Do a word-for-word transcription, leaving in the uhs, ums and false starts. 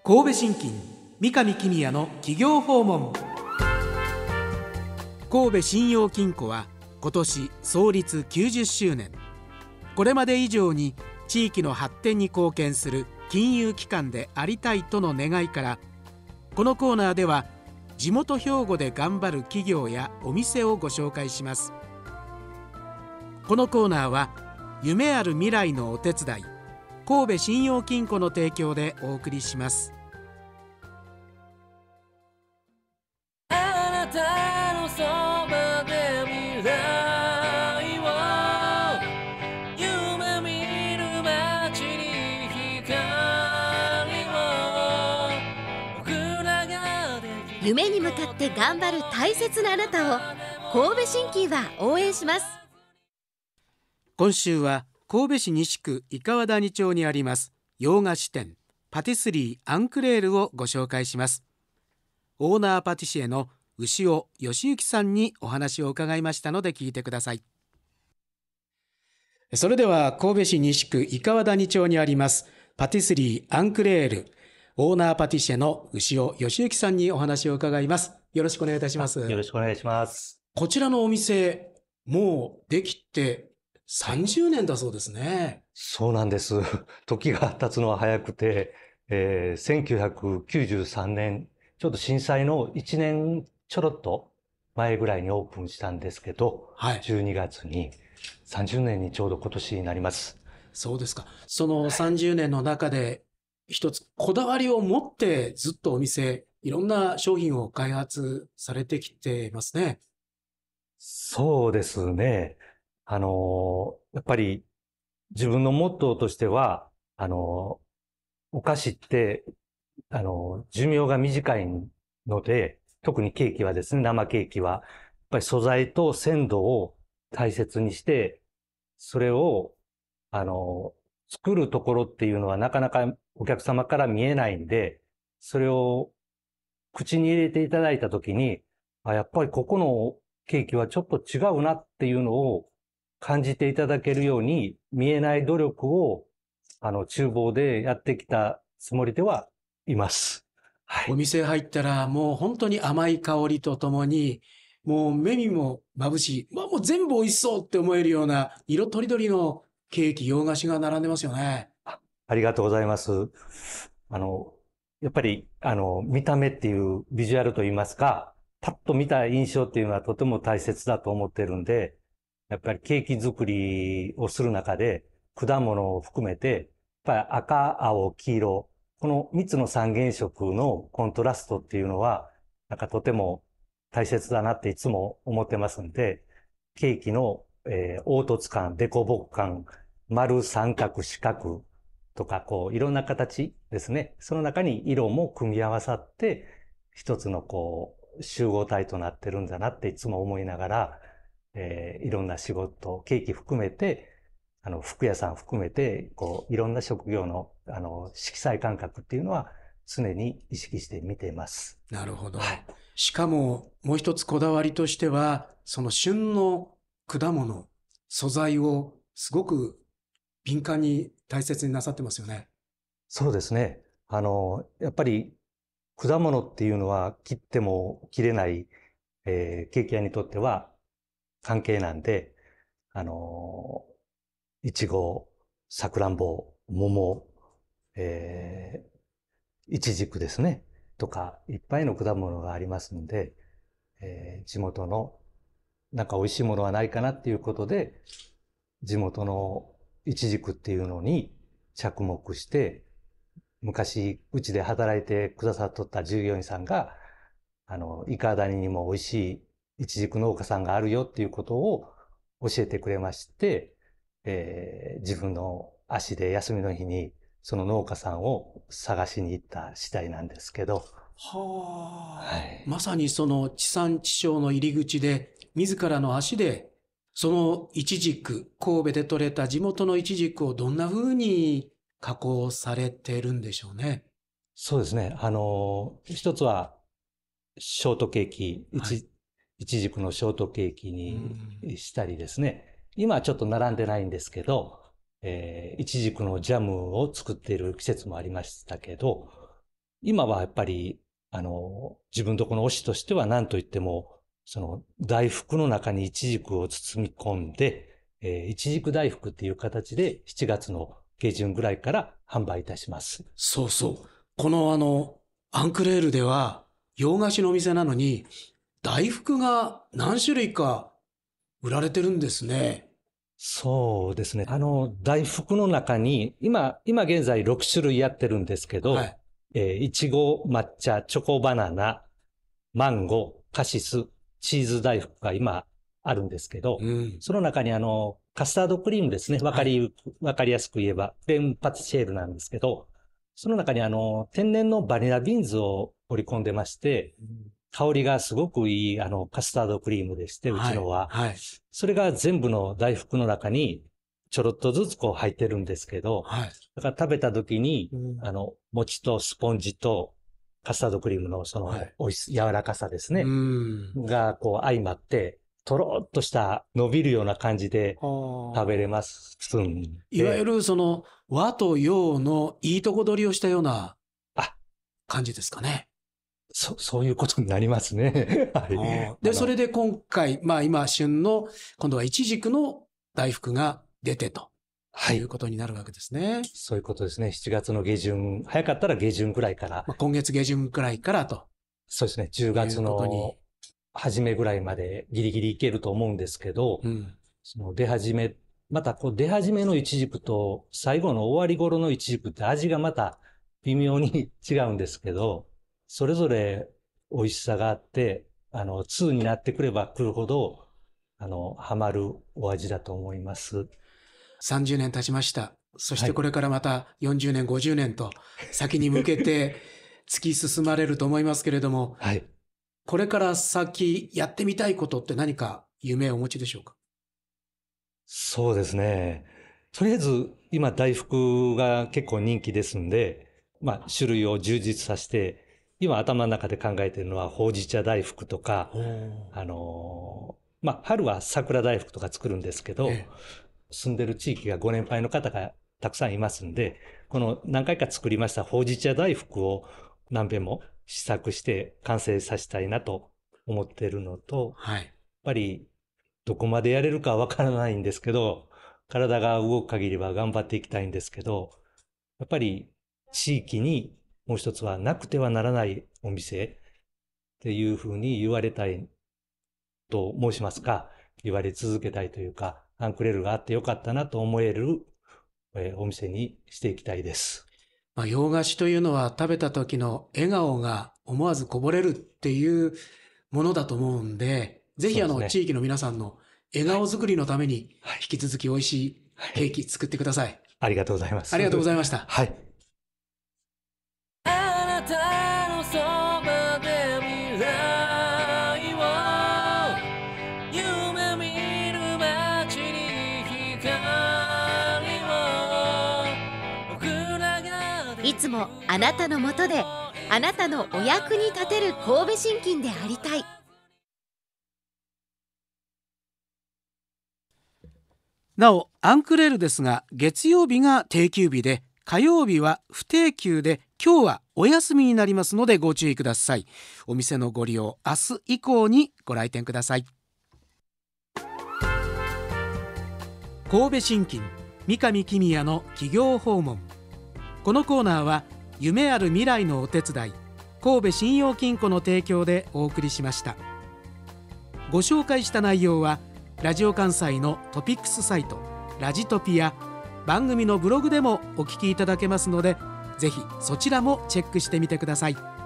神戸信金三上公也の企業訪問。神戸信用金庫は今年創立きゅうじゅっしゅうねん。これまで以上に地域の発展に貢献する金融機関でありたいとの願いから、このコーナーでは地元兵庫で頑張る企業やお店をご紹介します。このコーナーは夢ある未来のお手伝い、神戸信用金庫の提供でお送りします。 あなたのそばで未来を夢見る街に光を僕らができる。 夢に向かって頑張る大切なあなたを神戸信金は応援します。 今週は神戸市西区伊川谷町にあります洋菓子店パティスリーアンクレールをご紹介します。オーナーパティシエの牛尾義行さんにお話を伺いましたので聞いてください。それでは神戸市西区伊川谷町にありますパティスリーアンクレールオーナーパティシエの牛尾義行さんにお話を伺います。よろしくお願いいたします。 よろしくお願いします。 こちらのお店もうできてさんじゅうねんだそうですね。 そうなんです。時が経つのは早くて、えー、せんきゅうひゃくきゅうじゅうさんねん、ちょうど震災のいちねんちょろっと前ぐらいにオープンしたんですけど、 はい、 じゅうにがつにさんじゅうねんにちょうど今年になります。 そうですか。そのさんじゅうねんの中で一つこだわりを持ってずっとお店、いろんな商品を開発されてきてますね。 そうですね。あのー、やっぱり自分のモットーとしては、あのー、お菓子って、あのー、寿命が短いので、特にケーキはですね、生ケーキは、やっぱり素材と鮮度を大切にして、それを、あのー、作るところっていうのはなかなかお客様から見えないんで、それを口に入れていただいたときに、あ、やっぱりここのケーキはちょっと違うなっていうのを感じていただけるように、見えない努力を、あの、厨房でやってきたつもりではいます。はい。 お店入ったらもう本当に甘い香りとともに、もう目にも眩しい、まあ、もう全部美味しそうって思えるような色とりどりのケーキ、洋菓子が並んでますよね。 あ、ありがとうございます。あの、やっぱり、あの、見た目っていうビジュアルといいますか、パッと見た印象っていうのはとても大切だと思ってるんで、やっぱりケーキ作りをする中で、果物を含めて、やっぱり赤、青、黄色、このみっつの三原色のコントラストっていうのは、なんかとても大切だなっていつも思ってますんで、ケーキの、えー、凹凸感、凸凹感、丸、三角、四角とか、こう、いろんな形ですね。その中に色も組み合わさって、一つのこう、集合体となってるんだなっていつも思いながら、えー、いろんな仕事、ケーキ含めて、あの、服屋さん含めて、こう、いろんな職業の、あの、色彩感覚っていうのは常に意識して見ています。 なるほど。 はい、 しかも、もう一つこだわりとしては、その旬の果物、素材をすごく敏感に大切になさってますよね。 そうですね。あの、やっぱり、果物っていうのは切っても切れない、えー、ケーキ屋にとっては関係なんで、あの、いちご、さくらんぼ、桃、えー、いちじくですね。とか、いっぱいの果物がありますので、えー、地元のなんか美味しいものはないかなっていうことで、地元のいちじくっていうのに着目して、昔、うちで働いてくださっとった従業員さんが、あの、伊川谷にも美味しいいちじく農家さんがあるよっていうことを教えてくれまして、えー、自分の足で休みの日にその農家さんを探しに行った次第なんですけど。 はあ、 はい、 まさにその地産地消の入り口で、自らの足で、そのイチジク、神戸で採れた地元のイチジクをどんな風に加工されてるんでしょうね。 そうですね。あの、一つは、ショートケーキ、いち、いちじくのショートケーキにしたりですね。今はちょっと並んでないんですけど、えー、いちじくのジャムを作っている季節もありましたけど、 今はやっぱり、あの、自分とこの推しとしては何と言っても、その大福の中にイチジクを包み込んで、えー、イチジク大福っていう形でしちがつの下旬ぐらいから販売いたします。 そうそう。このあの、アンクレールでは洋菓子のお店なのに大福が何種類か売られてるんですね。 そうですね。あの、大福の中に、今、今現在ろくしゅるいやってるんですけど、はい、えー、いちご、抹茶、チョコバナナ、マンゴー、カシス、チーズ大福が今あるんですけど、うん、その中にあの、カスタードクリームですね。わかり、はい、わかりやすく言えば、プレーンパティシエールなんですけど、その中にあの、天然のバニラビーンズを織り込んでまして、うん、香りがすごくいいあの、カスタードクリームでして、うちのは。はいはい、それが全部の大福の中にちょろっとずつこう入ってるんですけど、はい、だから食べた時に、うん、あの、餅とスポンジとカスタードクリームのその、おいし、柔らかさですね。うん、がこう相まって、とろっとした伸びるような感じで食べれます。 いわゆるその和と洋のいいとこ取りをしたような感じですかね。 そ、そういうことになりますね。はい。で、それで今回、まあ今旬の、今度はイチジクの大福が出てと。はい。いうことになるわけですね。 そういうことですね。しちがつの下旬、早かったら下旬くらいから。 まあ、今月下旬くらいからと。 そうですね。じゅうがつの初めぐらいまでギリギリいけると思うんですけど、うん、その出始め、またこう出始めのイチジクと最後の終わり頃のイチジクって味がまた微妙に違うんですけど、それぞれ美味しさがあって、あの、にになってくればくるほど、あの、ハマるお味だと思います。 さんじゅうねん経ちました。そしてこれからまたよんじゅうねん、ごじゅうねんと先に向けて突き進まれると思いますけれども、はい。これから先やってみたいことって何か夢をお持ちでしょうか？ そうですね。とりあえず今大福が結構人気ですんで、まあ種類を充実させて、今頭の中で考えているのはほうじ茶大福とか、あのー、まあ春は桜大福とか作るんですけど、ええ、住んでる地域がご年配の方がたくさんいますんで、この何回か作りましたほうじ茶大福を何遍も試作して完成させたいなと思っているのと、はい、やっぱりどこまでやれるかわからないんですけど、体が動く限りは頑張っていきたいんですけど、やっぱり地域にもう一つはなくてはならないお店っていうふうに言われたいと申しますか、言われ続けたいというか、アンクレールがあってよかったなと思える、えー、お店にしていきたいです。 まあ、洋菓子というのは食べた時の笑顔が思わずこぼれるっていうものだと思うんで、ぜひあの、ね、地域の皆さんの笑顔作りのために引き続き美味しいケーキ作ってください。はいはい、 ありがとうございます。 ありがとうございました。 はい。 あなたのそばで未来を夢見る街に光を僕らがいつもあなたのもとであなたのお役に立てる神戸信金でありたい。 なおアンクレールですが、月曜日が定休日で火曜日は不定休で、今日はお休みになりますのでご注意ください。お店のご利用、明日以降にご来店ください。神戸信金三上公也の企業訪問。このコーナーは夢ある未来のお手伝い、神戸信用金庫の提供でお送りしました。ご紹介した内容はラジオ関西のトピックスサイトラジトピや番組のブログでもお聞きいただけますので、ぜひそちらもチェックしてみてください。